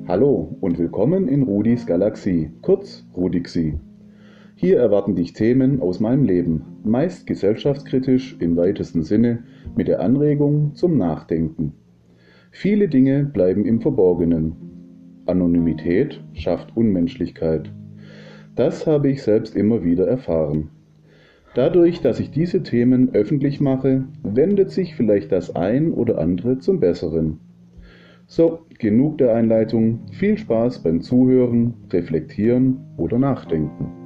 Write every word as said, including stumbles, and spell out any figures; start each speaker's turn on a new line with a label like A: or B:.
A: Hallo und willkommen in Rudis Galaxie, kurz Rudixie. Hier erwarten dich Themen aus meinem Leben, meist gesellschaftskritisch im weitesten Sinne, mit der Anregung zum Nachdenken. Viele Dinge bleiben im Verborgenen. Anonymität schafft Unmenschlichkeit. Das habe ich selbst immer wieder erfahren. Dadurch, dass ich diese Themen öffentlich mache, wendet sich vielleicht das ein oder andere zum Besseren. So, genug der Einleitung. Viel Spaß beim Zuhören, Reflektieren oder Nachdenken.